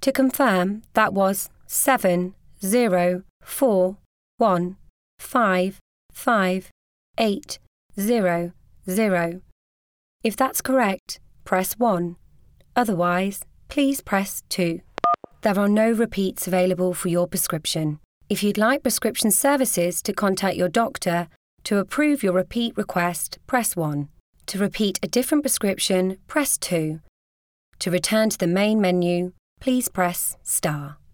To confirm, that was 704155800. If that's correct, press 1. Otherwise, please press 2. There are no repeats available for your prescription. If you'd like prescription services to contact your doctor to approve your repeat request, press 1. To repeat a different prescription, press 2. To return to the main menu, please press star.